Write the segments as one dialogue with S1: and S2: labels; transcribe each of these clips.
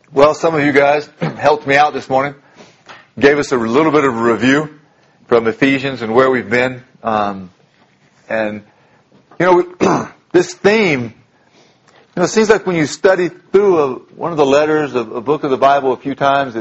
S1: Well, some of you guys helped me out this morning, gave us a little bit of a review from Ephesians and where we've been. This theme, it seems like when you study through one of the letters of a book of the Bible a few times,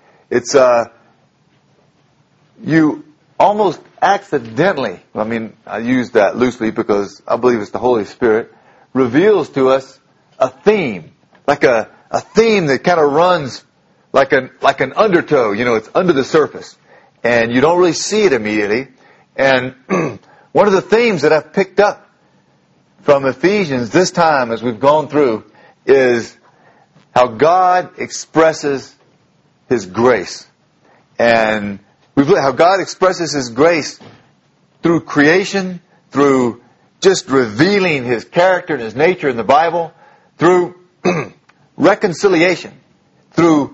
S1: you almost accidentally, I use that loosely because I believe it's the Holy Spirit, reveals to us a theme, like a theme that kind of runs like an undertow, it's under the surface. And you don't really see it immediately. And one of the themes that I've picked up from Ephesians this time as we've gone through is how God expresses His grace. And how God expresses His grace through creation, through just revealing His character and His nature in the Bible, through reconciliation, through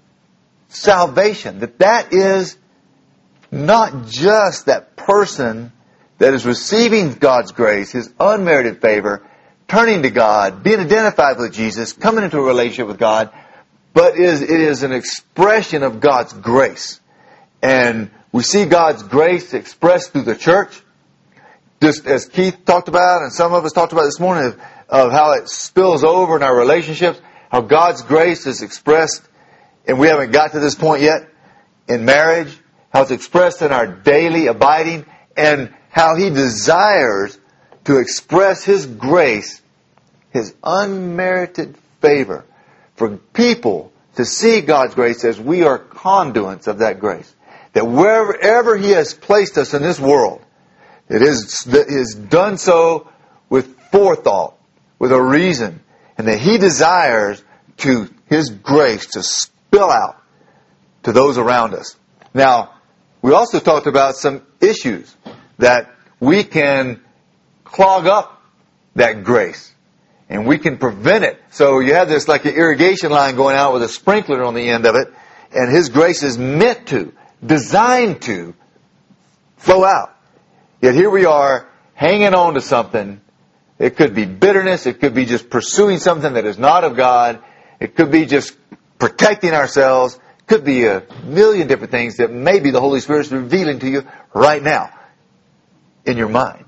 S1: salvation. That is not just that person that is receiving God's grace, His unmerited favor, turning to God, being identified with Jesus, coming into a relationship with God, but it is an expression of God's grace. And we see God's grace expressed through the church, just as Keith talked about and some of us talked about this morning, of how it spills over in our relationships, how God's grace is expressed, and we haven't got to this point yet, in marriage, how it's expressed in our daily abiding, and how He desires to express His grace, His unmerited favor, for people to see God's grace as we are conduits of that grace. That wherever He has placed us in this world, it is done so with forethought, with a reason, and that He desires to His grace to spill out to those around us. Now, we also talked about some issues that we can clog up that grace, and we can prevent it. So you have this like an irrigation line going out with a sprinkler on the end of it, and His grace is meant to, designed to flow out. Yet here we are hanging on to something. It could be bitterness. It could be just pursuing something that is not of God. It could be just protecting ourselves. It could be a million different things that maybe the Holy Spirit is revealing to you right now in your mind.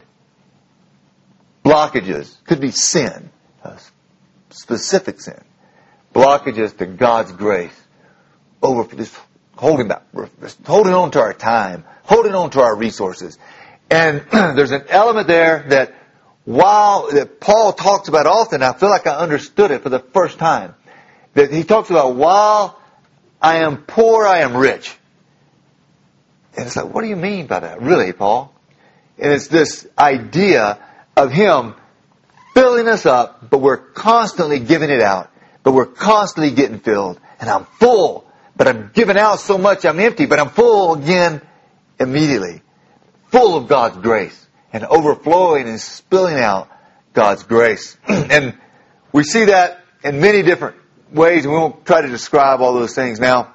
S1: Blockages. Could be sin. A specific sin. Blockages to God's grace. Over this holding on to our time. Holding on to our resources. And there's an element there that that Paul talks about often, I feel like I understood it for the first time. That he talks about, while I am poor, I am rich. And it's like, what do you mean by that? Really, Paul? And it's this idea of Him filling us up, but we're constantly giving it out. But we're constantly getting filled. And I'm full, but I'm giving out so much I'm empty, but I'm full again immediately. Full of God's grace. And overflowing and spilling out God's grace. And we see that in many different ways, and we won't try to describe all those things now.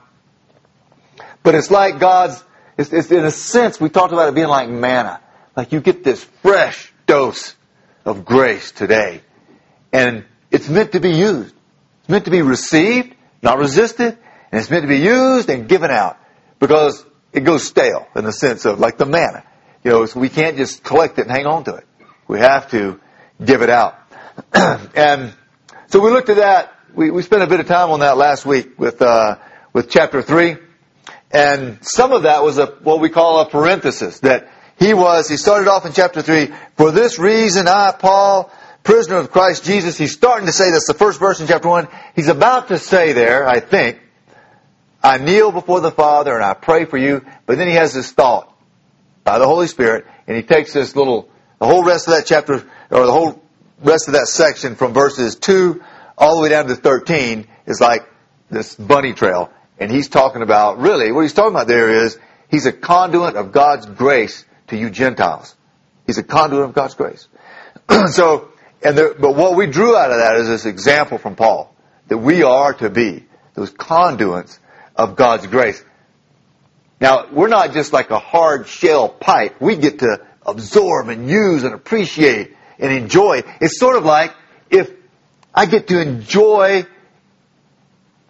S1: But it's like it's in a sense, we talked about it being like manna. Like you get this fresh dose of grace today. And it's meant to be used. It's meant to be received, not resisted. And it's meant to be used and given out. Because it goes stale in the sense of like the manna. So we can't just collect it and hang on to it. We have to give it out. And so we looked at that. We spent a bit of time on that last week with chapter 3. And some of that was what we call a parenthesis. That he started off in chapter 3, for this reason I, Paul, prisoner of Christ Jesus. He's starting to say, that's the first verse in chapter 1. He's about to say there, I think, I kneel before the Father and I pray for you. But then he has this thought by the Holy Spirit, and he takes the whole rest of that chapter, or the whole rest of that section from verses 2 all the way down to 13 is like this bunny trail. And he's talking about, really, what he's talking about there is, he's a conduit of God's grace to you Gentiles. He's a conduit of God's grace. But what we drew out of that is this example from Paul, that we are to be those conduits of God's grace. Now, we're not just like a hard shell pipe. We get to absorb and use and appreciate and enjoy. It's sort of like if I get to enjoy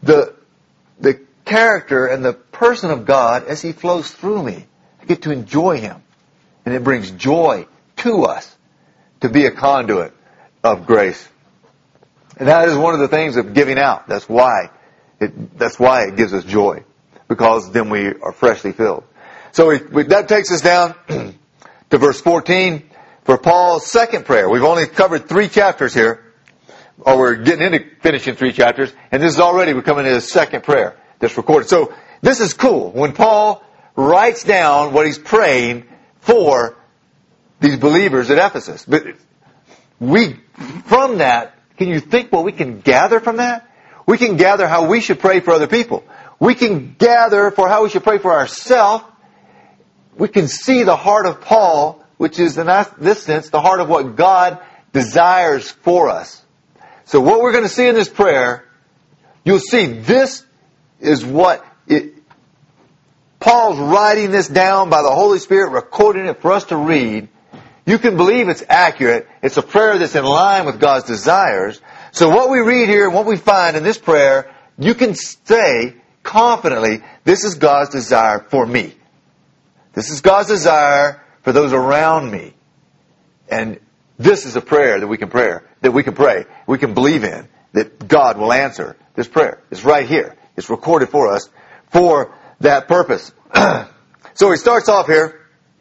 S1: the character and the person of God as He flows through me. I get to enjoy Him. And it brings joy to us to be a conduit of grace. And that is one of the things of giving out. That's why it gives us joy. Because then we are freshly filled. So that takes us down to verse 14 for Paul's second prayer. We've only covered 3 chapters here. Or we're getting into finishing 3 chapters. And this is already, we're coming to his second prayer that's recorded. So this is cool. When Paul writes down what he's praying for these believers at Ephesus. But from that, can you think what we can gather from that? We can gather how we should pray for other people. We can gather for how we should pray for ourselves. We can see the heart of Paul, which is in this sense the heart of what God desires for us. So what we're going to see in this prayer, you'll see this is what Paul's writing this down by the Holy Spirit, recording it for us to read. You can believe it's accurate. It's a prayer that's in line with God's desires. So what we read here and what we find in this prayer, you can say confidently, this is God's desire for me. This is God's desire for those around me. And this is a prayer that we can pray, we can believe in, that God will answer this prayer. It's right here. It's recorded for us for that purpose. So he starts off here,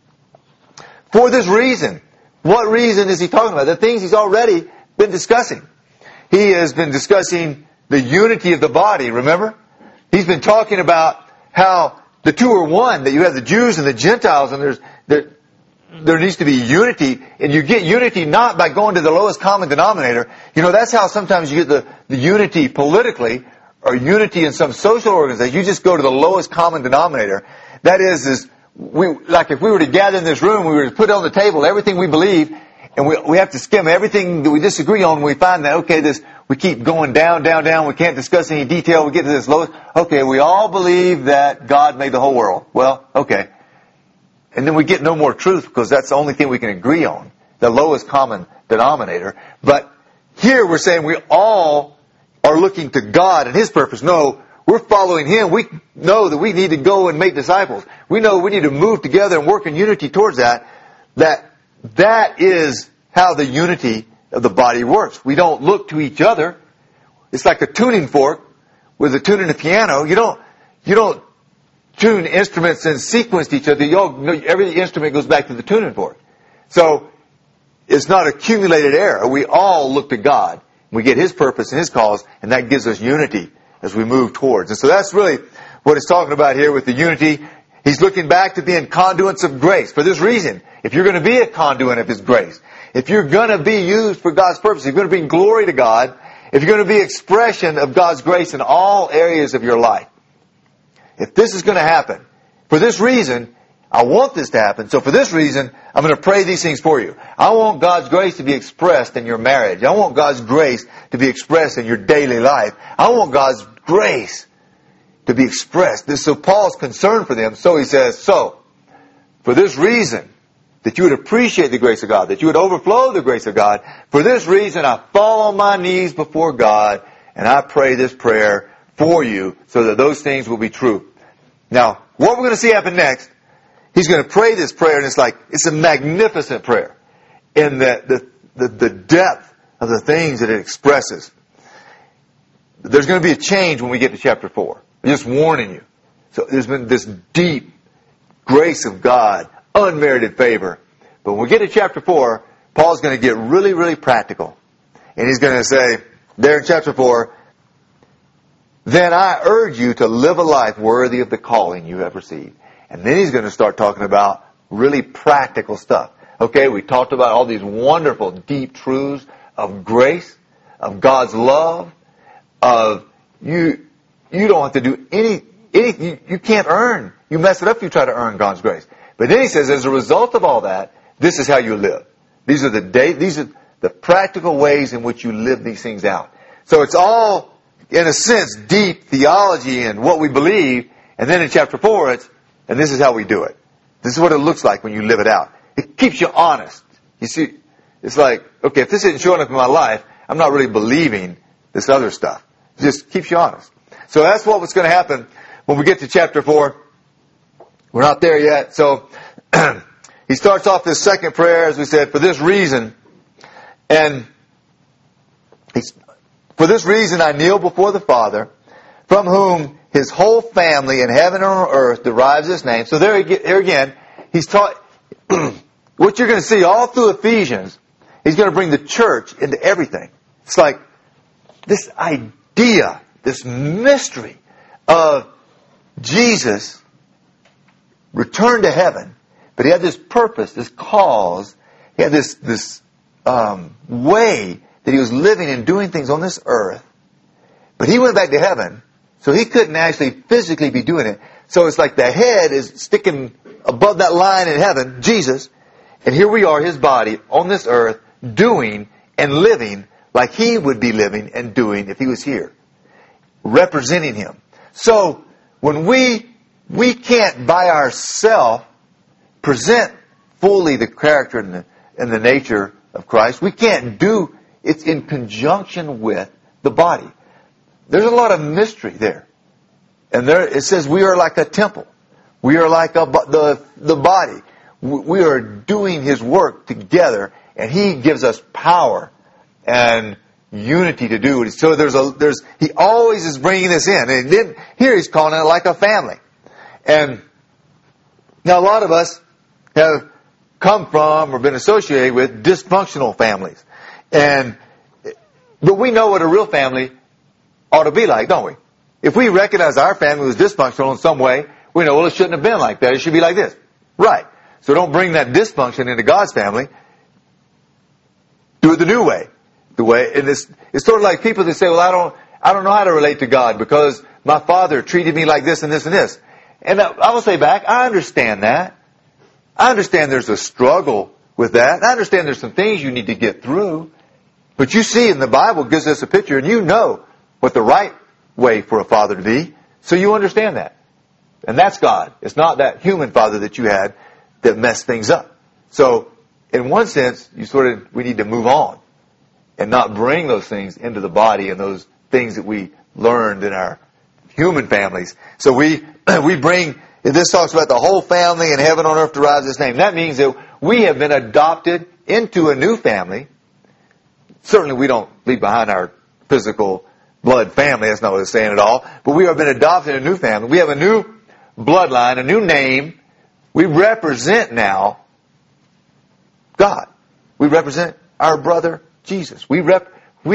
S1: for this reason. What reason is he talking about? The things he's already been discussing. He has been discussing the unity of the body, remember? He's been talking about how the two are one, that you have the Jews and the Gentiles, and there needs to be unity, and you get unity not by going to the lowest common denominator. You know, that's how sometimes you get the unity politically, or unity in some social organization. You just go to the lowest common denominator. That is like if we were to gather in this room, we were to put on the table everything we believe, and we have to skim everything that we disagree on, and we find that, okay, we keep going down, we can't discuss any detail, we get to this lowest, okay, we all believe that God made the whole world. Well, okay. And then we get no more truth, because that's the only thing we can agree on, the lowest common denominator. But here we're saying we all are looking to God and His purpose. No, we're following Him. We know that we need to go and make disciples. We know we need to move together and work in unity towards that. That is how the unity of the body works. We don't look to each other. It's like a tuning fork with a tuning a piano. You don't tune instruments in sequence to each other. Every instrument goes back to the tuning fork. So it's not accumulated error. We all look to God. We get His purpose and His cause, and that gives us unity as we move towards. And so that's really what it's talking about here with the unity. He's looking back to being conduits of grace. For this reason, if you're going to be a conduit of His grace, if you're going to be used for God's purpose, if you're going to bring glory to God, if you're going to be expression of God's grace in all areas of your life, if this is going to happen, for this reason, I want this to happen. So for this reason, I'm going to pray these things for you. I want God's grace to be expressed in your marriage. I want God's grace to be expressed in your daily life. I want God's grace to be expressed. So Paul's concerned for them. So he says, for this reason, that you would appreciate the grace of God, that you would overflow the grace of God, for this reason I fall on my knees before God and I pray this prayer for you so that those things will be true. Now, what we're going to see happen next, he's going to pray this prayer, and it's a magnificent prayer in the depth of the things that it expresses. There's going to be a change when we get to chapter 4. I'm just warning you. So there's been this deep grace of God, unmerited favor. But when we get to chapter 4, Paul's going to get really, really practical. And he's going to say, there in chapter 4, then I urge you to live a life worthy of the calling you have received. And then he's going to start talking about really practical stuff. Okay, we talked about all these wonderful, deep truths of grace, of God's love, of you don't have to do anything. You can't earn. You mess it up if you try to earn God's grace. But then he says, as a result of all that, this is how you live. These are the practical ways in which you live these things out. So it's all, in a sense, deep theology and what we believe. And then in chapter 4, and this is how we do it. This is what it looks like when you live it out. It keeps you honest. You see, it's like, okay, if this isn't showing up in my life, I'm not really believing this other stuff. It just keeps you honest. So that's what was going to happen when we get to chapter 4. We're not there yet. So he starts off this second prayer, as we said, for this reason. And for this reason I kneel before the Father, from whom his whole family in heaven and on earth derives his name. So there again, he's taught, what you're going to see all through Ephesians, he's going to bring the church into everything. It's like this idea, this mystery of Jesus returned to heaven, but he had this purpose, this cause, he had this way that he was living and doing things on this earth, but he went back to heaven, so he couldn't actually physically be doing it. So it's like the head is sticking above that line in heaven, Jesus, and here we are, his body, on this earth, doing and living like he would be living and doing if he was here, representing him. So when we can't by ourselves present fully the character and the nature of Christ, we can't do it's in conjunction with the body. There's a lot of mystery there. And there it says we are like a temple. We are like the body. We are doing his work together, and he gives us power and unity to do it. So he always is bringing this in. And then here he's calling it like a family. And now a lot of us have come from or been associated with dysfunctional families. But we know what a real family ought to be like, don't we? If we recognize our family was dysfunctional in some way, we know, well, it shouldn't have been like that. It should be like this. Right. So don't bring that dysfunction into God's family. Do it the new way. And it's sort of like people that say, well, I don't know how to relate to God because my father treated me like this and this and this. And I will say back, I understand that. I understand there's a struggle with that. I understand there's some things you need to get through. But you see in the Bible gives us a picture, and you know what the right way for a father to be. So you understand that. And that's God. It's not that human father that you had that messed things up. So in one sense, we need to move on and not bring those things into the body and those things that we learned in our human families. So we bring, this talks about the whole family in heaven on earth derives his name. That means that we have been adopted into a new family. Certainly we don't leave behind our physical blood family. That's not what it's saying at all. But we have been adopted in a new family. We have a new bloodline, a new name. We represent now God. We represent our brother Jesus. We have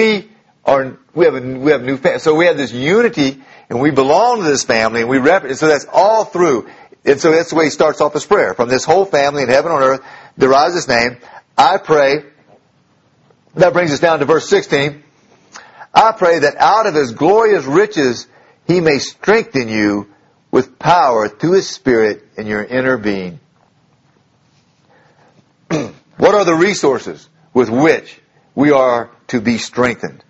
S1: a new family. So we have this unity, and we belong to this family, and so that's all through. And so that's the way he starts off his prayer. From this whole family in heaven and on earth derives his name. I pray. That brings us down to verse 16. I pray that out of his glorious riches he may strengthen you with power through his Spirit in your inner being. What are the resources with which we are to be strengthened?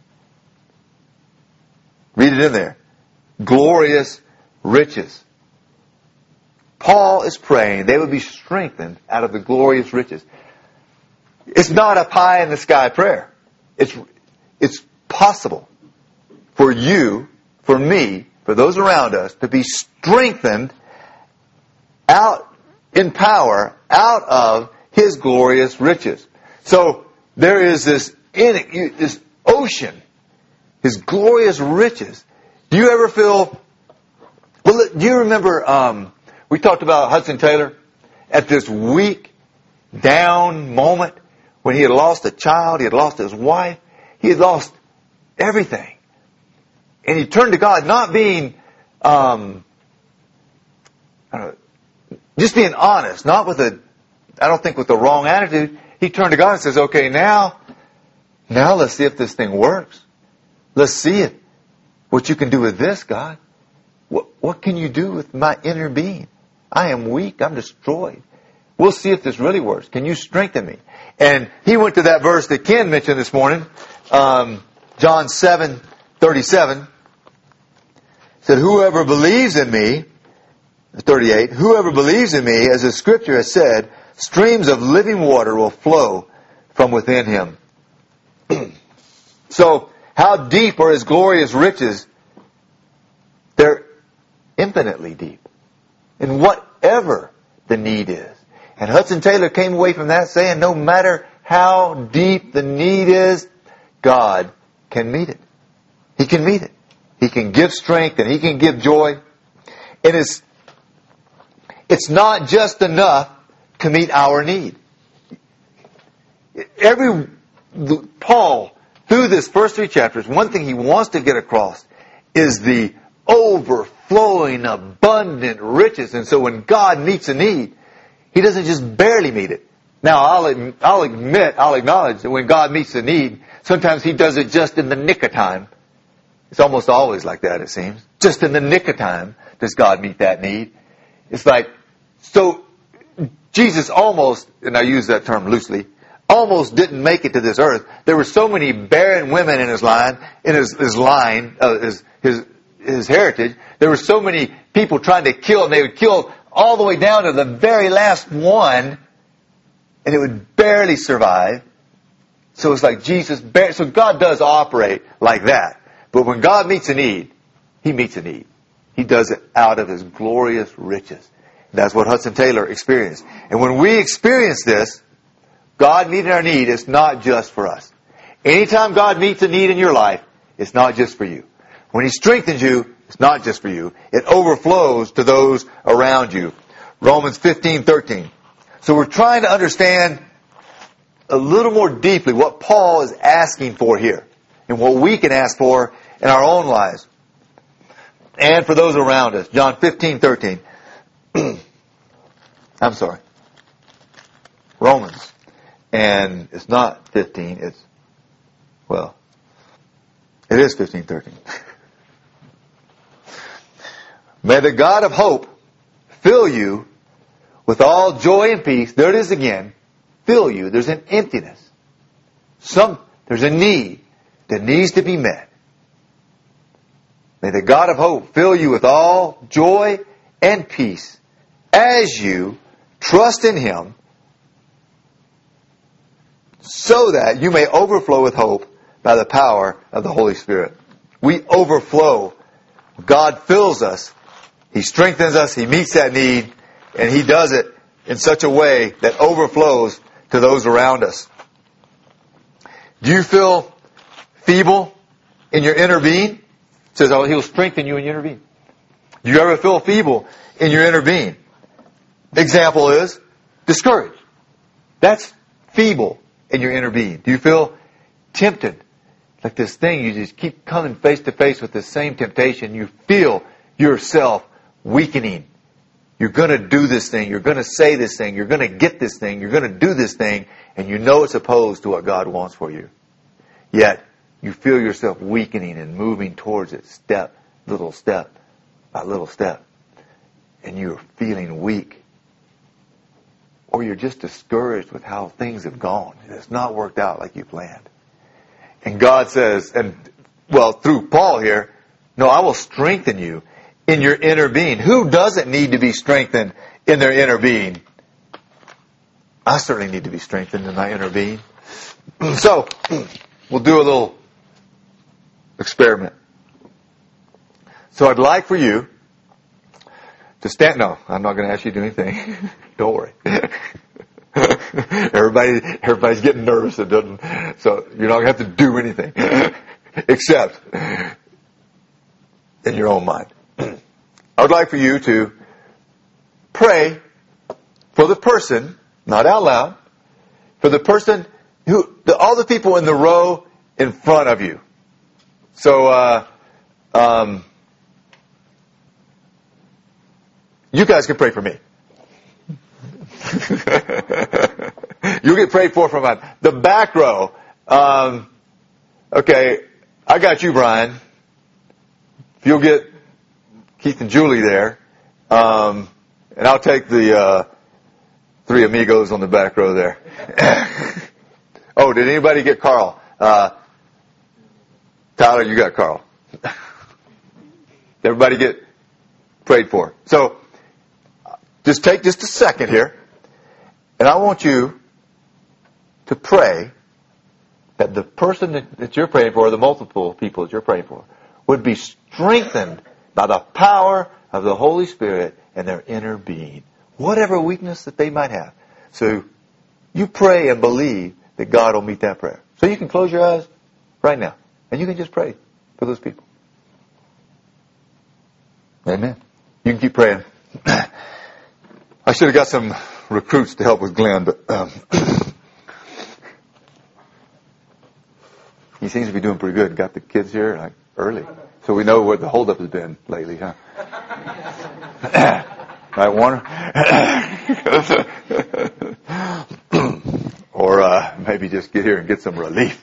S1: Read it in there. Glorious riches. Paul is praying they would be strengthened out of the glorious riches. It's not a pie in the sky prayer. It's possible for you, for me, for those around us to be strengthened out in power out of his glorious riches. So there is this ocean, his glorious riches. Do you ever feel? Well, do you remember? We talked about Hudson Taylor at this weak down moment when he had lost a child, he had lost his wife, he had lost everything. And he turned to God, not being, just being honest, not with I don't think with the wrong attitude. He turned to God and says, okay, now let's see if this thing works. Let's see it. What you can do with this, God. What can you do with my inner being? I am weak. I'm destroyed. We'll see if this really works. Can you strengthen me? And he went to that verse that Ken mentioned this morning, John 7:37. Said, whoever believes in me, 38, whoever believes in me, as the scripture has said, streams of living water will flow from within him. So, how deep are his glorious riches infinitely deep in whatever the need is. And Hudson Taylor came away from that saying, no matter how deep the need is, God can meet it. He can meet it. He can give strength and He can give joy. And it's not just enough to meet our need. Paul, through this first 3 chapters, one thing he wants to get across is the overflowing, abundant riches. And so when God meets a need, He doesn't just barely meet it. Now, I'll acknowledge that when God meets a need, sometimes He does it just in the nick of time. It's almost always like that, it seems. Just in the nick of time does God meet that need. It's like, so Jesus almost, and I use that term loosely, almost didn't make it to this earth. There were so many barren women in His line, his heritage. There were so many people trying to kill, and they would kill all the way down to the very last one, and it would barely survive. So it's like so God does operate like that. But when God meets a need, He meets a need. He does it out of His glorious riches. That's what Hudson Taylor experienced. And when we experience this, God meeting our need, it's not just for us. Anytime God meets a need in your life, it's not just for you. When He strengthens you, it's not just for you. It overflows to those around you. Romans 15:13. So we're trying to understand a little more deeply what Paul is asking for here and what we can ask for in our own lives and for those around us. John 15:13. I'm sorry. Romans. And it's not 15, it is 15:13. May the God of hope fill you with all joy and peace. There it is again. Fill you. There's an emptiness. There's a need that needs to be met. May the God of hope fill you with all joy and peace as you trust in Him, so that you may overflow with hope by the power of the Holy Spirit. We overflow. God fills us. He strengthens us. He meets that need. And He does it in such a way that overflows to those around us. Do you feel feeble in your inner being? It says, He'll strengthen you in your inner being. Do you ever feel feeble in your inner being? Example is discouraged. That's feeble in your inner being. Do you feel tempted? Like this thing, you just keep coming face to face with the same temptation. You feel yourself weakening. You're going to do this thing. You're going to say this thing. You're going to get this thing. You're going to do this thing. And you know it's opposed to what God wants for you. Yet, you feel yourself weakening and moving towards it step by little step. And you're feeling weak. Or you're just discouraged with how things have gone. It's not worked out like you planned. And God says, through Paul here, no, I will strengthen you in your inner being. Who doesn't need to be strengthened in their inner being? I certainly need to be strengthened in my inner being. So, we'll do a little experiment. So I'd like for you to stand. No, I'm not going to ask you to do anything. Don't worry. Everybody's getting nervous. So you're not going to have to do anything except in your own mind. I would like for you to pray for the person, not out loud, for the person all the people in the row in front of you. So, you guys can pray for me. You'll get prayed for from the back row. Okay, I got you, Brian. If you'll get Keith and Julie there, and I'll take the three amigos on the back row there. Oh, did anybody get Carl? Tyler, you got Carl. Everybody get prayed for. So, just take just a second here, and I want you to pray that the person that you're praying for, or the multiple people that you're praying for, would be strengthened by the power of the Holy Spirit in their inner being, whatever weakness that they might have. So you pray and believe that God will meet that prayer. So you can close your eyes right now, and you can just pray for those people. Amen. You can keep praying. I should have got some recruits to help with Glenn, but he seems to be doing pretty good. Got the kids here like early, so we know where the holdup has been lately, huh? Right, Warner? Or maybe just get here and get some relief.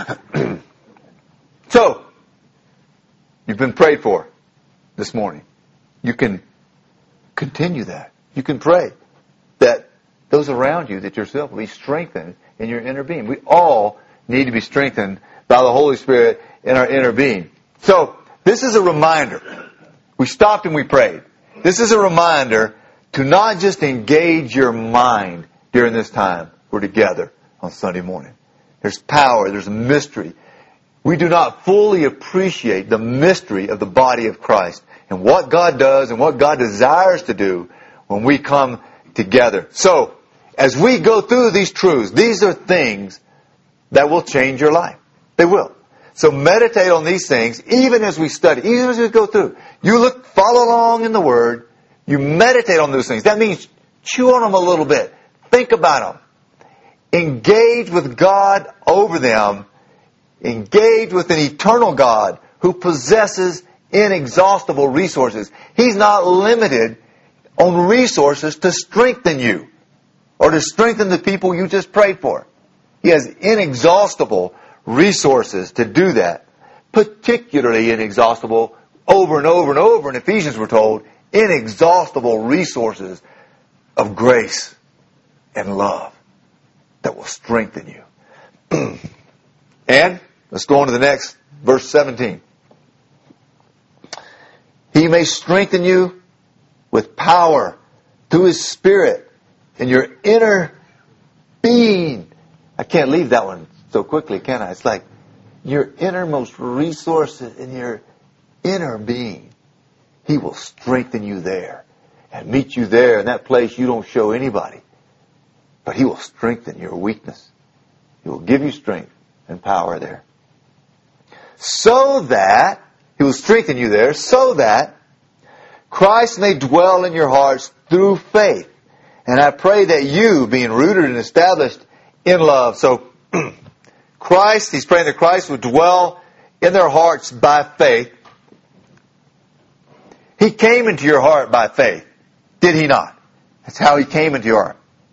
S1: So, you've been prayed for this morning. You can continue that. You can pray that those around you, that yourself will be strengthened in your inner being. We all need to be strengthened by the Holy Spirit in our inner being. So, this is a reminder. We stopped and we prayed. This is a reminder to not just engage your mind during this time we're together on Sunday morning. There's power. There's a mystery. We do not fully appreciate the mystery of the body of Christ and what God does and what God desires to do when we come together. So, as we go through these truths, these are things that will change your life. They will. So meditate on these things even as we study, even as we go through. You follow along in the Word. You meditate on those things. That means chew on them a little bit. Think about them. Engage with God over them. Engage with an eternal God who possesses inexhaustible resources. He's not limited on resources to strengthen you or to strengthen the people you just prayed for. He has inexhaustible resources to do that. Particularly inexhaustible over and over and over. In Ephesians we're told, inexhaustible resources of grace and love that will strengthen you. And let's go on to the next, verse 17. He may strengthen you with power through His Spirit in your inner being. I can't leave that one so quickly, can I? It's like your innermost resources in your inner being. He will strengthen you there and meet you there in that place you don't show anybody. But He will strengthen your weakness. He will give you strength and power there. So that, He will strengthen you there, so that Christ may dwell in your hearts through faith. And I pray that you, being rooted and established in love. So, Christ, He's praying that Christ would dwell in their hearts by faith. He came into your heart by faith, did He not? That's how He came into your heart.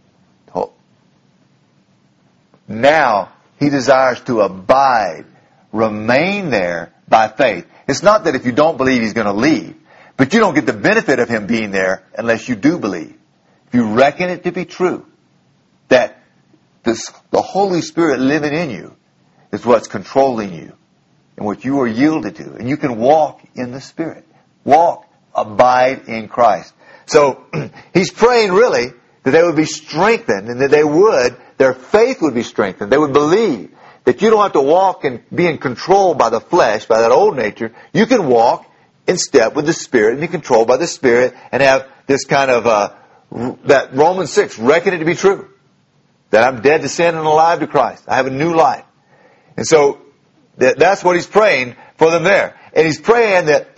S1: Now, He desires to abide, remain there by faith. It's not that if you don't believe He's going to leave, but you don't get the benefit of Him being there unless you do believe. If you reckon it to be true, that the Holy Spirit living in you is what's controlling you and what you are yielded to. And you can walk in the Spirit. Walk, abide in Christ. So, He's praying really that they would be strengthened and that their faith would be strengthened. They would believe that you don't have to walk and be in control by the flesh, by that old nature. You can walk in step with the Spirit and be controlled by the Spirit and have this kind of, that Romans 6, reckon it to be true. That I'm dead to sin and alive to Christ. I have a new life. And so, that's what He's praying for them there. And He's praying that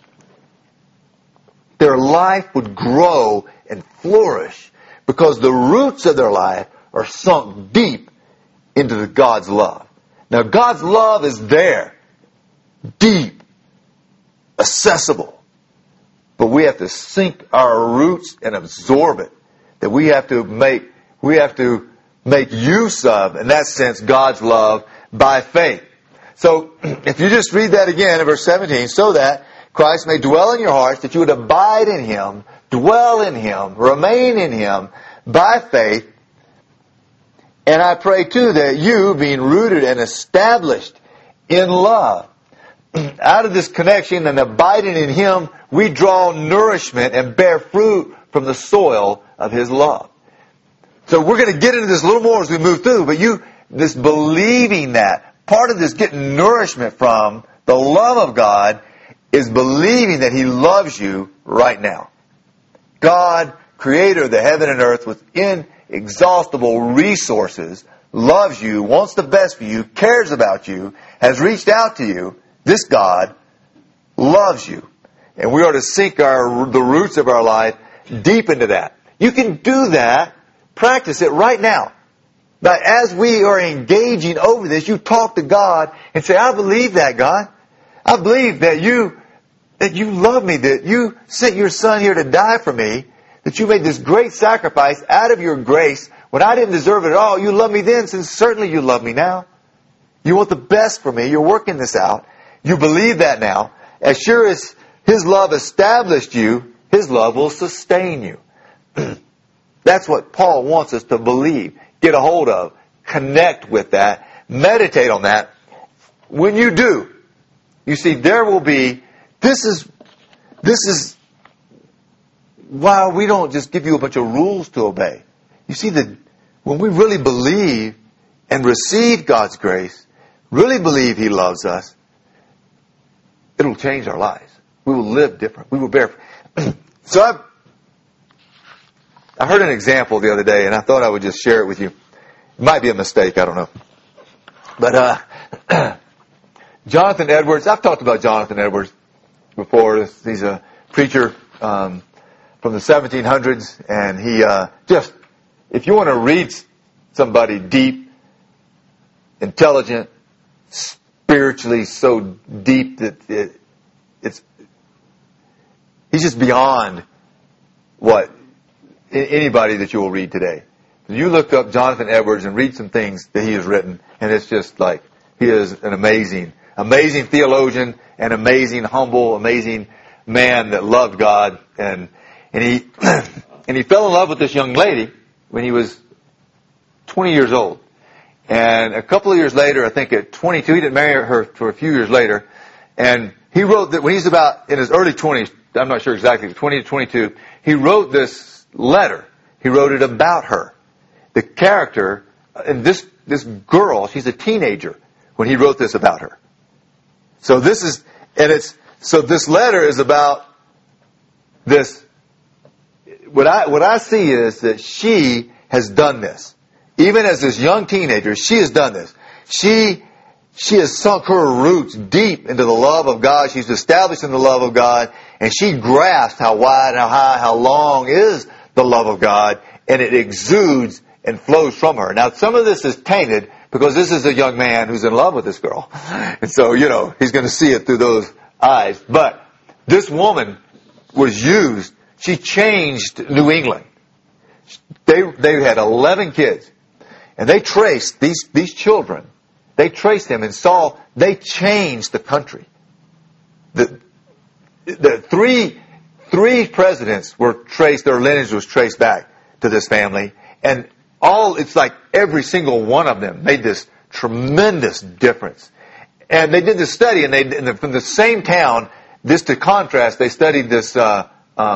S1: their life would grow and flourish because the roots of their life are sunk deep into God's love. Now, God's love is there, deep, accessible, but we have to sink our roots and absorb it. That we have to make use of, in that sense, God's love by faith. So, if you just read that again in verse 17, so that Christ may dwell in your hearts, that you would abide in Him, dwell in Him, remain in Him by faith. And I pray too that you, being rooted and established in love, out of this connection and abiding in Him, we draw nourishment and bear fruit from the soil of His love. So we're going to get into this a little more as we move through, but this believing that, part of this getting nourishment from the love of God is believing that He loves you right now. God, creator of the heaven and earth with inexhaustible resources, loves you, wants the best for you, cares about you, has reached out to you. This God loves you. And we are to sink the roots of our life deep into that. You can do that. Practice it right now. But as we are engaging over this, you talk to God and say, I believe that, God. I believe that you love me, that you sent your Son here to die for me, that you made this great sacrifice out of your grace when I didn't deserve it at all. You love me then, since certainly you love me now. You want the best for me. You're working this out. You believe that now. As sure as His love established you, His love will sustain you. That's what Paul wants us to believe. Get a hold of. Connect with that. Meditate on that. When you do, you see, there will be, this is why we don't just give you a bunch of rules to obey. You see, that when we really believe and receive God's grace, really believe He loves us, it'll change our lives. We will live different. We will bear. So I heard an example the other day, and I thought I would just share it with you. It might be a mistake, I don't know. But Jonathan Edwards, I've talked about Jonathan Edwards before. He's a preacher from the 1700s, and he if you want to read somebody deep, intelligent, spiritually so deep that he's just beyond what anybody that you will read today. You look up Jonathan Edwards and read some things that he has written, and it's just like, he is an amazing theologian, an amazing, humble, amazing man that loved God, and he and he fell in love with this young lady when he was 20 years old. And a couple of years later, I think at 22, he didn't marry her for a few years later, and he wrote that when he's about in his early 20s, I'm not sure exactly, 20 to 22, he wrote this letter. He wrote it about her. The character, and this girl, she's a teenager when he wrote this about her. So this letter is about this. What I see is that she has done this. Even as this young teenager, she has done this. She has sunk her roots deep into the love of God. She's established in the love of God, and she grasped how wide, how high, how long is the love of God, and it exudes and flows from her. Now, some of this is tainted because this is a young man who's in love with this girl. And so, he's going to see it through those eyes. But this woman was used. She changed New England. They had 11 kids. And they traced these children. They traced them and saw they changed the country. The three presidents were traced, their lineage was traced back to this family. And it's like every single one of them made this tremendous difference. And they did this study, and from the same town, this to contrast, they studied this, the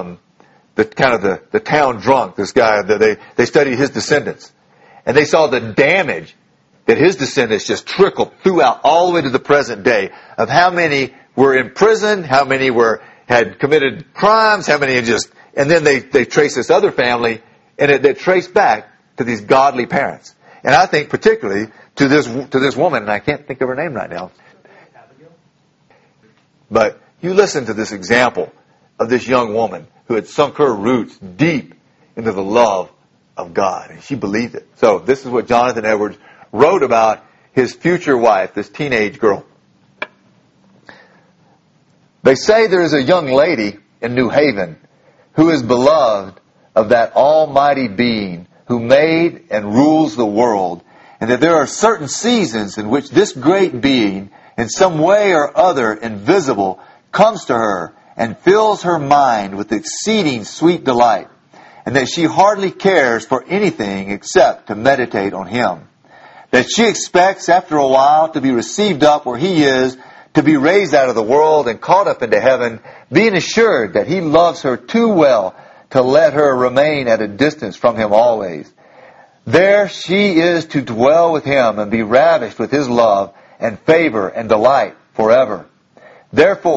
S1: town drunk, this guy, they studied his descendants. And they saw the damage that his descendants just trickled throughout all the way to the present day of how many were in prison, how many had committed crimes, how many and then they traced this other family, and they traced back to these godly parents. And I think particularly to this woman, and I can't think of her name right now. But you listen to this example of this young woman who had sunk her roots deep into the love of God, and she believed it. So this is what Jonathan Edwards wrote about his future wife, this teenage girl. They say there is a young lady in New Haven who is beloved of that almighty being who made and rules the world, and that there are certain seasons in which this great being, in some way or other invisible, comes to her and fills her mind with exceeding sweet delight, and that she hardly cares for anything except to meditate on Him. That she expects after a while to be received up where He is, to be raised out of the world and caught up into heaven, being assured that He loves her too well to let her remain at a distance from Him always. There she is to dwell with Him and be ravished with His love and favor and delight forever. Therefore,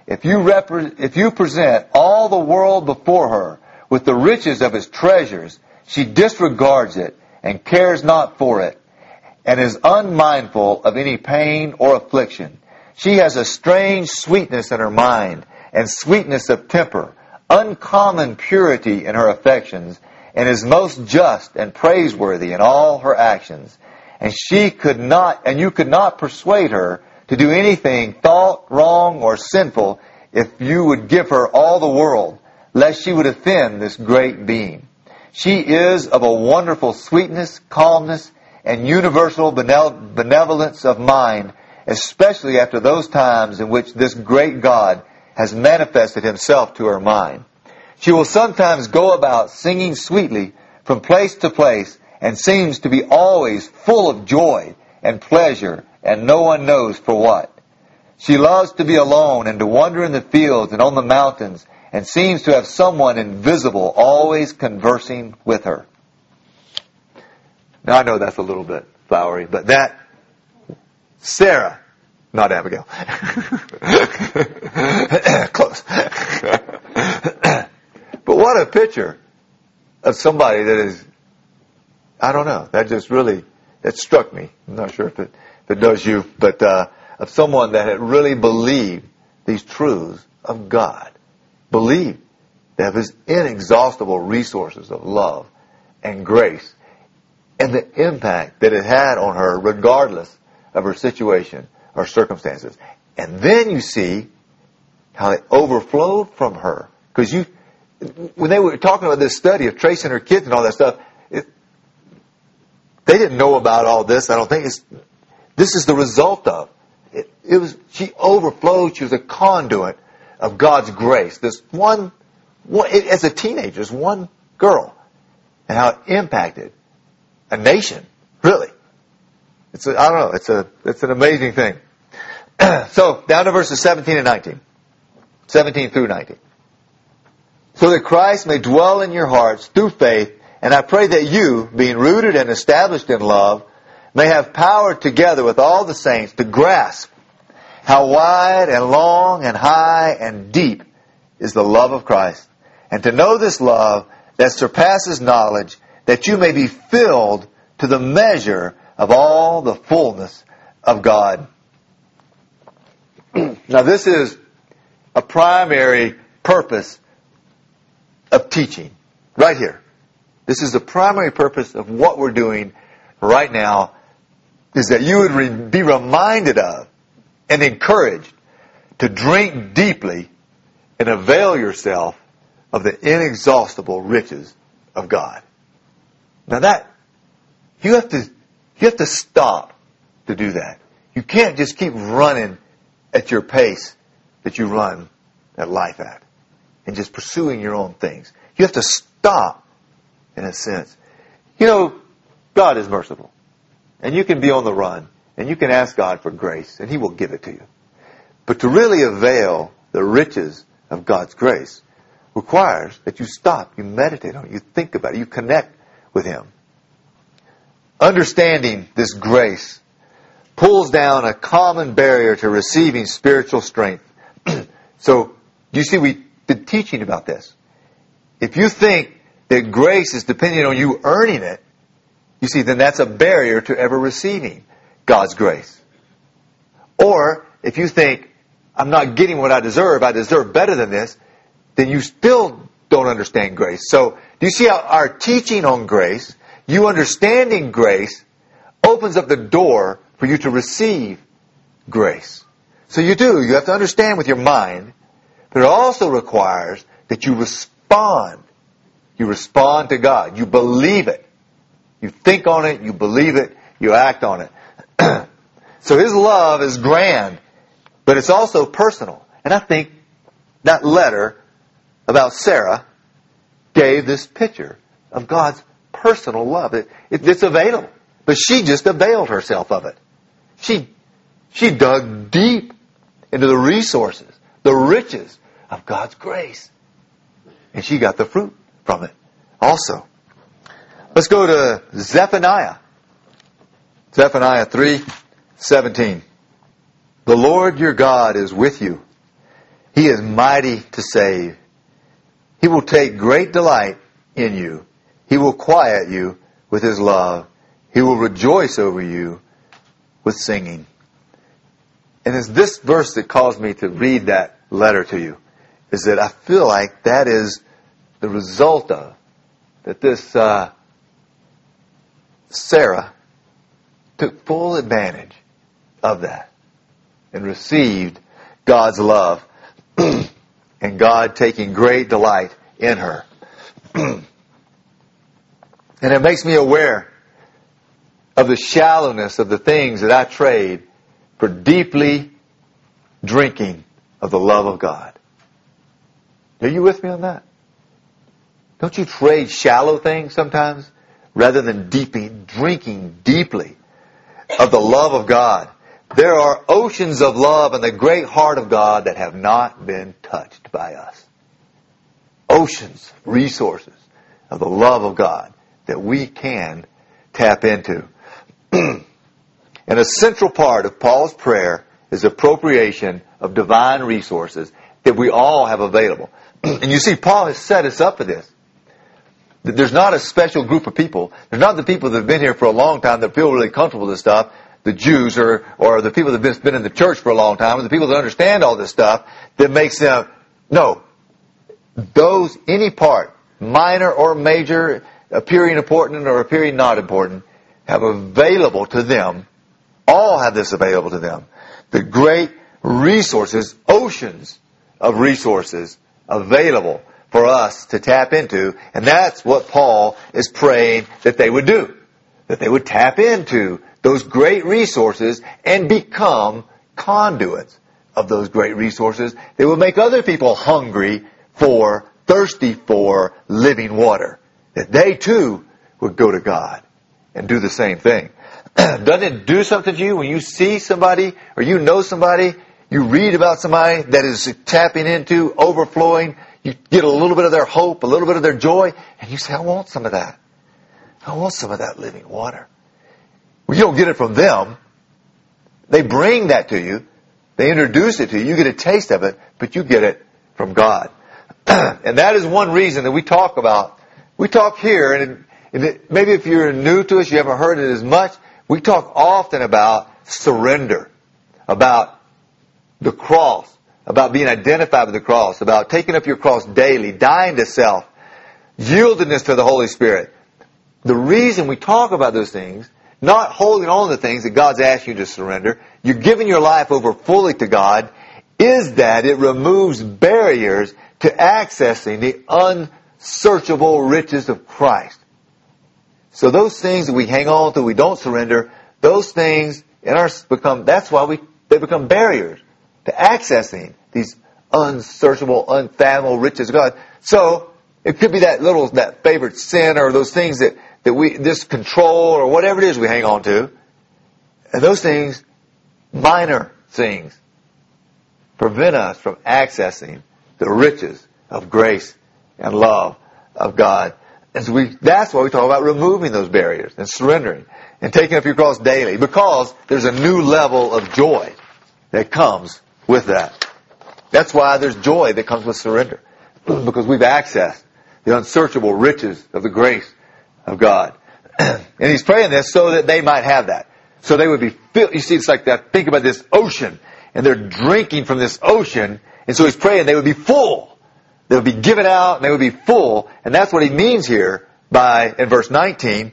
S1: if you present all the world before her with the riches of its treasures, she disregards it and cares not for it, and is unmindful of any pain or affliction. She has a strange sweetness in her mind, and sweetness of temper, uncommon purity in her affections, and is most just and praiseworthy in all her actions. And you could not persuade her to do anything thought wrong or sinful if you would give her all the world, lest she would offend this great being. She is of a wonderful sweetness, calmness, and universal benevolence of mind, especially after those times in which this great God has manifested himself to her mind. She will sometimes go about singing sweetly from place to place, and seems to be always full of joy and pleasure, and no one knows for what. She loves to be alone and to wander in the fields and on the mountains, and seems to have someone invisible always conversing with her. Now I know that's a little bit flowery, but that Sarah, not Abigail. Close. But what a picture of somebody that is, I don't know, that just really, that struck me. I'm not sure if it does you, but of someone that had really believed these truths of God. Believed that his inexhaustible resources of love and grace, and the impact that it had on her regardless of her situation or circumstances. And then you see how it overflowed from her. Because when they were talking about this study of tracing her kids and all that stuff, they didn't know about all this. I don't think this is the result of it. She overflowed. She was a conduit of God's grace. This one as a teenager, this one girl, and how it impacted a nation. Really, it's an amazing thing. So down to verses 17 and 19, 17 through 19. So that Christ may dwell in your hearts through faith, and I pray that you, being rooted and established in love, may have power together with all the saints to grasp how wide and long and high and deep is the love of Christ, and to know this love that surpasses knowledge, that you may be filled to the measure of all the fullness of God. Now this is a primary purpose of teaching, right here. This is the primary purpose of what we're doing right now, is that you would be reminded of and encouraged to drink deeply and avail yourself of the inexhaustible riches of God. Now that, you have to stop to do that. You can't just keep running at your pace that you run at life at, and just pursuing your own things. You have to stop, in a sense. You know, God is merciful. And you can be on the run, and you can ask God for grace, and He will give it to you. But to really avail the riches of God's grace requires that you stop, you meditate on it, you think about it, you connect with Him. Understanding this grace pulls down a common barrier to receiving spiritual strength. So, you see, we've been teaching about this. If you think that grace is dependent on you earning it, you see, then that's a barrier to ever receiving God's grace. Or, if you think, I'm not getting what I deserve better than this, then you still don't understand grace. So, do you see how our teaching on grace, you understanding grace, opens up the door for you to receive grace? So you have to understand with your mind, but it also requires that you respond. You respond to God. You believe it. You think on it, you believe it, you act on it. So His love is grand, but it's also personal. And I think that letter about Sarah gave this picture of God's personal love. It's available. But she just availed herself of it. She dug deep into the resources, the riches of God's grace. And she got the fruit from it also. Let's go to Zephaniah. Zephaniah 3:17. The Lord your God is with you, He is mighty to save. He will take great delight in you. He will quiet you with His love. He will rejoice over you with singing. And it's this verse that caused me to read that letter to you, is that I feel like that is the result of, that this Sarah took full advantage of that and received God's love and God taking great delight in her. And it makes me aware of the shallowness of the things that I trade for deeply drinking of the love of God. Are you with me on that? Don't you trade shallow things sometimes rather than drinking deeply of the love of God? There are oceans of love in the great heart of God that have not been touched by us. Oceans, resources of the love of God that we can tap into. And a central part of Paul's prayer is appropriation of divine resources that we all have available. And you see, Paul has set us up for this. There's not a special group of people. There's not the people that have been here for a long time that feel really comfortable with this stuff, the Jews, or the people that have been in the church for a long time, or the people that understand all this stuff, that makes them, no. Those, any part, minor or major, appearing important or appearing not important, have available to them, all have this available to them, the great resources, oceans of resources available for us to tap into. And that's what Paul is praying that they would do. That they would tap into those great resources and become conduits of those great resources. They will make other people hungry for, thirsty for living water. That they too would go to God and do the same thing. Doesn't it do something to you when you see somebody or you know somebody, you read about somebody that is tapping into, overflowing, you get a little bit of their hope, a little bit of their joy, and you say, I want some of that. I want some of that living water. Well, you don't get it from them. They bring that to you. They introduce it to you. You get a taste of it, but you get it from God. And that is one reason that we talk about. We talk here, and maybe if you're new to us, you haven't heard it as much, we talk often about surrender, about the cross, about being identified with the cross, about taking up your cross daily, dying to self, yieldedness to the Holy Spirit. The reason we talk about those things, not holding on to things that God's asked you to surrender, you're giving your life over fully to God, is that it removes barriers to accessing the unsearchable riches of Christ. So those things that we hang on to, we don't surrender, those things that's why they become barriers to accessing these unsearchable, unfathomable riches of God. So it could be that favorite sin or those things that this control or whatever it is we hang on to. And those things, minor things, prevent us from accessing the riches of grace and love of God. And so that's why we talk about removing those barriers and surrendering and taking up your cross daily, because there's a new level of joy that comes with that. That's why there's joy that comes with surrender, because we've accessed the unsearchable riches of the grace of God. And he's praying this so that they might have that. So they would be filled. You see, it's like that. Think about this ocean, and they're drinking from this ocean, and so he's praying they would be full. They would be given out, and they would be full. And that's what he means here in verse 19.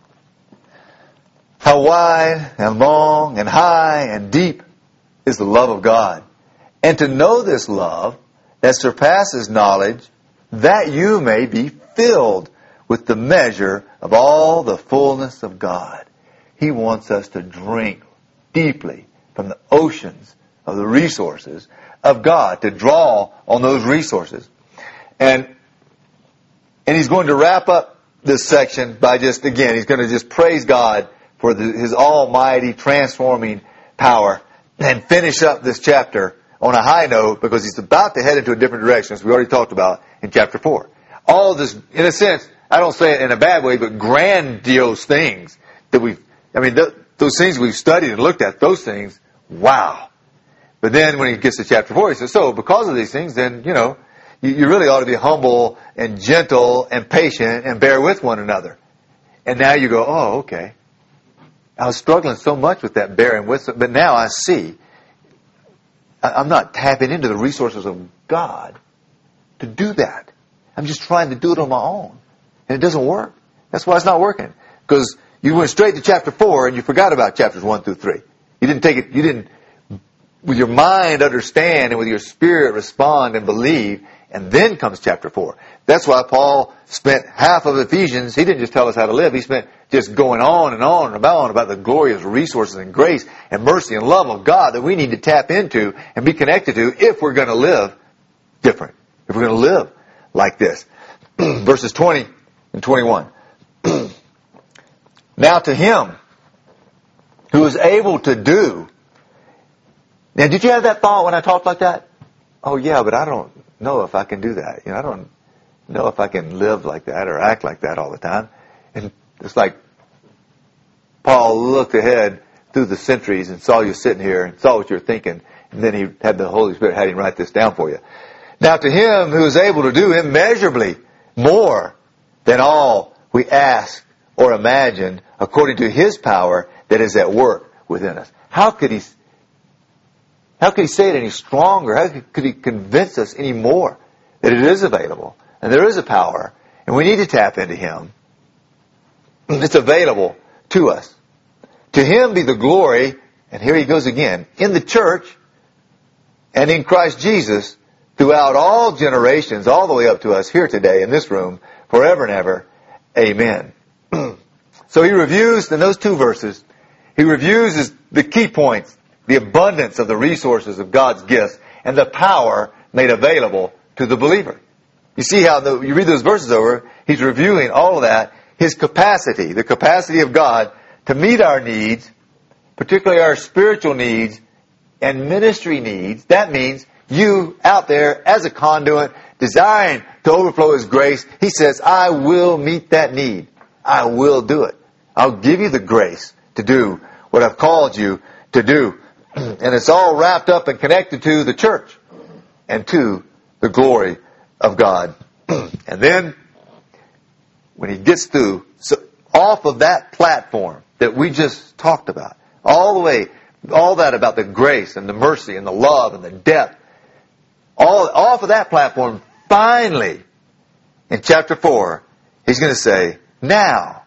S1: How wide and long and high and deep is the love of God. And to know this love that surpasses knowledge, that you may be filled with the measure of all the fullness of God. He wants us to drink deeply from the oceans of the resources of God, to draw on those resources. And he's going to wrap up this section by he's going to just praise God for His almighty transforming power and finish up this chapter on a high note, because he's about to head into a different direction, as we already talked about in chapter 4. All this, in a sense, I don't say it in a bad way, but grandiose things that those things we've studied and looked at, those things, wow. But then when he gets to chapter 4, he says, so because of these things, then, you really ought to be humble and gentle and patient and bear with one another. And now you go, oh, okay. I was struggling so much with that bearing with, but now I see I'm not tapping into the resources of God to do that. I'm just trying to do it on my own. And it doesn't work. That's why it's not working. Because you went straight to chapter 4 and you forgot about chapters 1 through 3. You didn't with your mind understand and with your spirit respond and believe, and then comes chapter 4. That's why Paul spent half of Ephesians, he didn't just tell us how to live, he spent just going on and on and about the glorious resources and grace and mercy and love of God that we need to tap into and be connected to if we're going to live different, if we're going to live like this. Verses 20 and 21. Now to him who is able to do. Now, did you have that thought when I talked like that? Oh, yeah, but I don't know if I can do that. I don't know if I can live like that or act like that all the time. And it's like Paul looked ahead through the centuries and saw you sitting here and saw what you're thinking. And then he had the Holy Spirit had him write this down for you. Now, to him who is able to do immeasurably more than all we ask or imagine, according to his power that is at work within us. How could he say it any stronger? How could he convince us any more that it is available and there is a power and we need to tap into him? It's available to us. To him be the glory, and here he goes again, in the church and in Christ Jesus throughout all generations, all the way up to us here today in this room, forever and ever. Amen. So he reviews, in those two verses, he reviews the key points, the abundance of the resources of God's gifts, and the power made available to the believer. You see how you read those verses over, he's reviewing all of that, his capacity, the capacity of God to meet our needs, particularly our spiritual needs and ministry needs. That means you out there as a conduit, desiring to overflow his grace. He says, I will meet that need. I will do it. I'll give you the grace to do what I've called you to do. And it's all wrapped up and connected to the church and to the glory of God. And then, when he gets through, so off of that platform that we just talked about, all the way, all that about the grace and the mercy and the love and the depth, all off of that platform, finally, in chapter 4, he's going to say, now,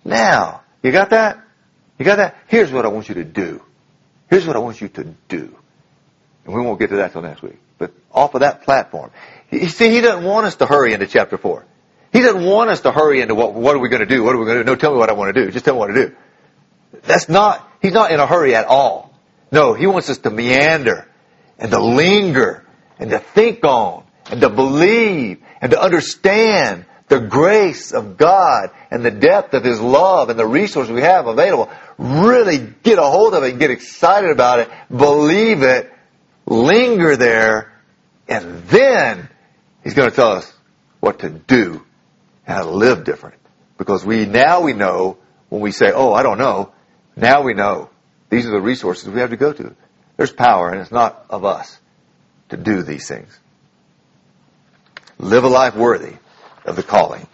S1: you got that? You got that? Here's what I want you to do. Here's what I want you to do. And we won't get to that till next week. But off of that platform. He doesn't want us to hurry into chapter 4. He doesn't want us to hurry into what are we going to do? What are we going to do? No, tell me what I want to do. Just tell me what to do. He's not in a hurry at all. No, he wants us to meander and to linger and to think on and to believe and to understand the grace of God and the depth of his love and the resources we have available. Really get a hold of it and get excited about it. Believe it. Linger there. And then he's going to tell us what to do and how to live different. Because now we know when we say, oh, I don't know. Now we know. These are the resources we have to go to. There's power, and it's not of us to do these things. Live a life worthy of the calling